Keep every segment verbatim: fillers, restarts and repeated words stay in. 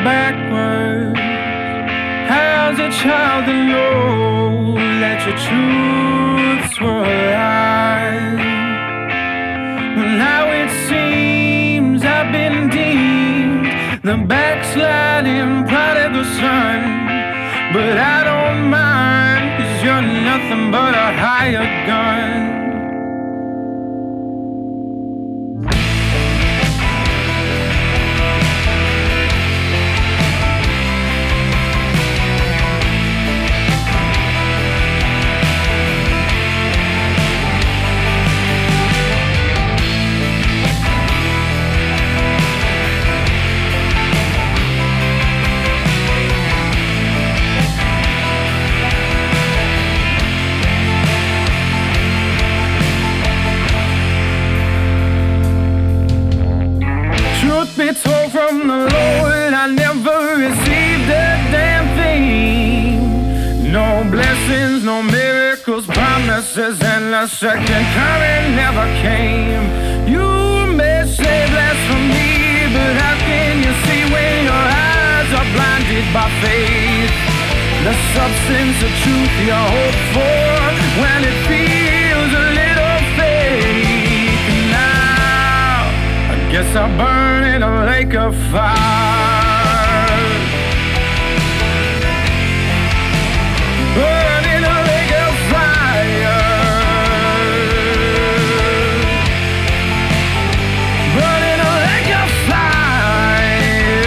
backwards. How's a child to know that your truths were a lie? Well, now it seems I've been deemed the backsliding prodigal son, but I don't mind, 'cause you're nothing but a hired gun. Truth be told, from the Lord I never received a damn thing. No blessings, no miracles, promises, and the second coming never came. You may say blasphemy, but how can you see when your eyes are blinded by faith? The substance of truth you hope for when it feels a little fake. Now I guess I'll burn in a lake of fire. Burn in a lake of fire. Burn in a lake of fire.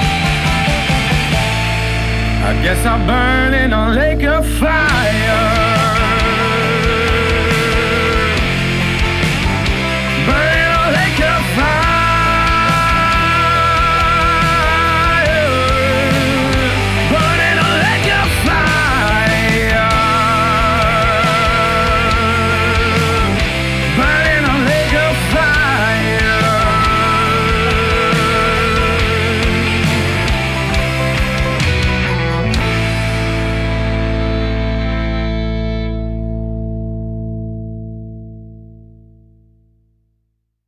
I guess I'll burn in a lake of fire.